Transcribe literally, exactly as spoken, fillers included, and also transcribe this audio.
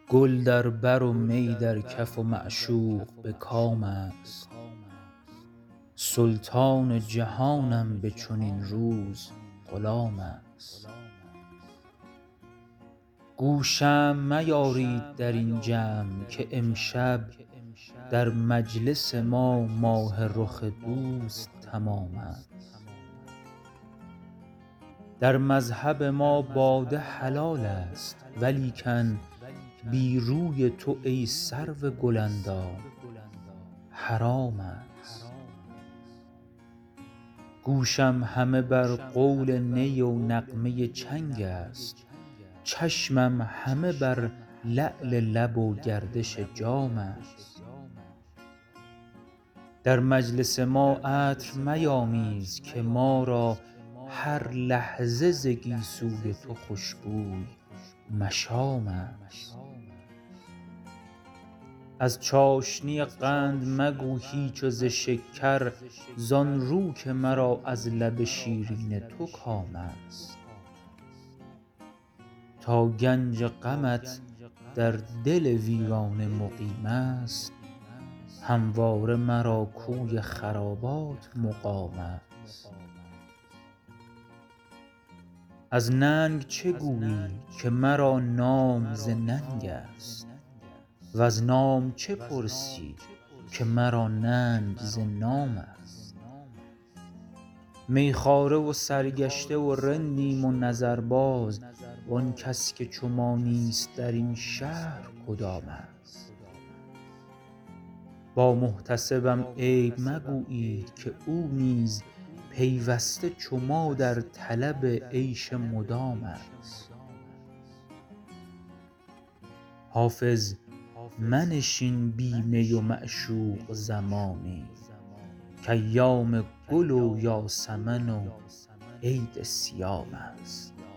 گل در بر و می در کف و معشوق به کام است. سلطان جهانم به چنین روز غلام است. گو شمع میارید در این جمع که امشب در مجلس ما ماه رخ دوست تمام است. در مذهب ما باده حلال است، ولیکن بی روی تو ای سرو گل اندام حرام است. گوشم همه بر قول نی و نغمه چنگ است، چشمم همه بر لعل لب و گردش جام است. در مجلس ما عطر میامیز که ما را هر لحظه ز گیسوی تو خوشبوی مشام است. از چاشنی قند مگو هیچ و ز شکر، زان رو که مرا از لب شیرین تو کام است. تا گنج غمت در دل ویرانه مقیم است، همواره مرا کوی خرابات مقام است. از ننگ چه گویی که مرا نام ز ننگ است، وز نام چه پرسی که مرا ننگ ز نام است. میخواره و سرگشته و رندیم و نظرباز، وان کس که چو ما نیست در این شهر کدام است. با محتسبم عیب مگویید که او نیز پیوسته چو ما در طلب عیش مدام است. حافظ منشین بی می و معشوق زمانی، کایام گل و یاسمن و عید صیام است.